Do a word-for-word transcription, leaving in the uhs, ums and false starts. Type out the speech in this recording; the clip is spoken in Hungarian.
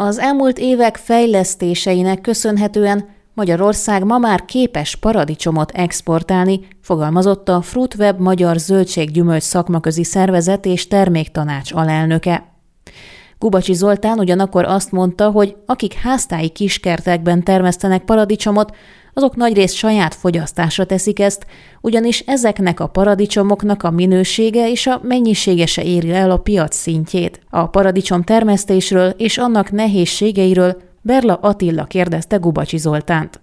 Az elmúlt évek fejlesztéseinek köszönhetően Magyarország ma már képes paradicsomot exportálni, fogalmazott a Fruitweb Magyar Zöldség-gyümölcs Szakmaközi Szervezet és Terméktanács alelnöke. Gubacsi Zoltán ugyanakkor azt mondta, hogy akik háztáji kiskertekben termesztenek paradicsomot, azok nagyrészt saját fogyasztásra teszik ezt, ugyanis ezeknek a paradicsomoknak a minősége és a mennyisége se éri el a piac szintjét. A paradicsom termesztésről és annak nehézségeiről Berla Attila kérdezte Gubacsi Zoltánt.